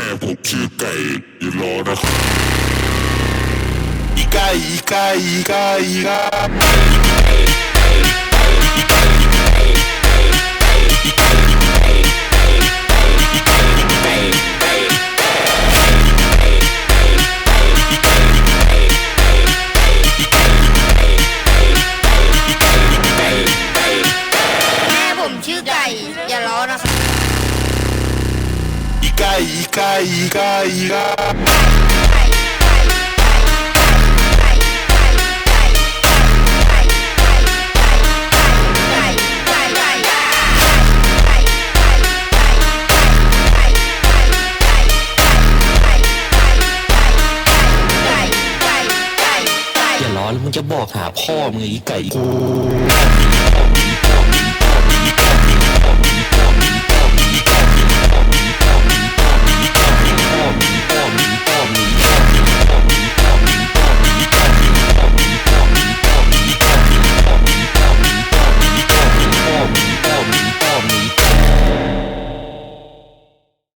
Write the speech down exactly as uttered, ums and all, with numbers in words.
ผมชื่อไก่อย่ารอนะครับอีไก่อีไก่อีไก่อีไแม่ผมชื่อไก่อย่าล้อนะครับอีไก่อีไก่อีไก่อีไก่อย่าล้อแล้วมึงจะบอกหาพ่อมึงไอ้ไก่กู